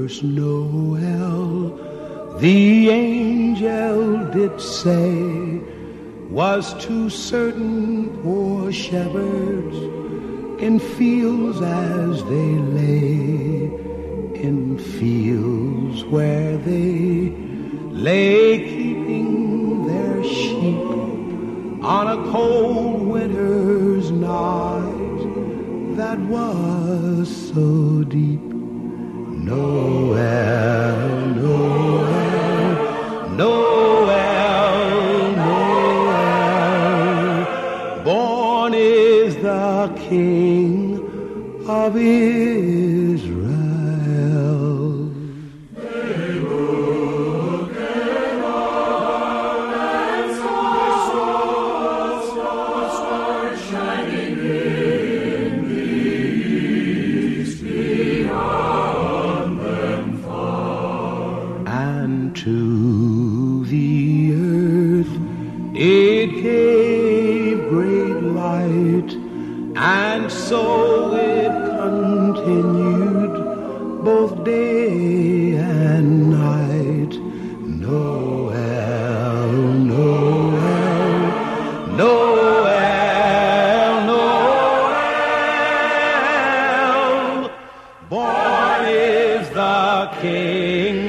first Noel, the angel did say, was to certain poor shepherds in fields as they lay, in fields where they lay keeping their sheep on a cold winter's night that was so deep. Noel, Noel, Noel, Noel, born is the King of Israel. To the earth it gave great light, and so it continued both day and night. Noel, Noel, Noel, Noel, born is the King